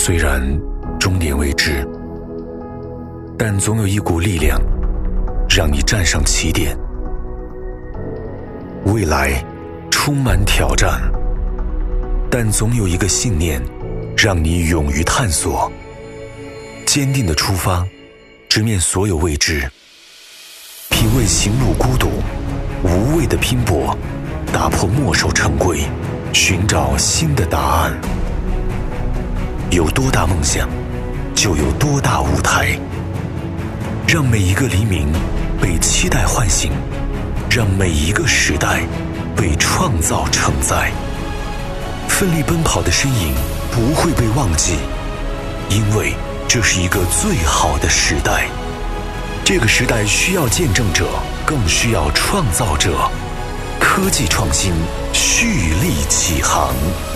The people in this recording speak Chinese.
虽然终点未知，但总有一股力量让你站上起点。未来充满挑战，但总有一个信念让你勇于探索。坚定的出发，直面所有未知，品味行路孤独，无畏的拼搏，打破墨守成规，寻找新的答案。有多大梦想，就有多大舞台。让每一个黎明被期待唤醒，让每一个时代被创造承载。奋力奔跑的身影不会被忘记，因为这是一个最好的时代。这个时代需要见证者，更需要创造者。科技创新，蓄力起航。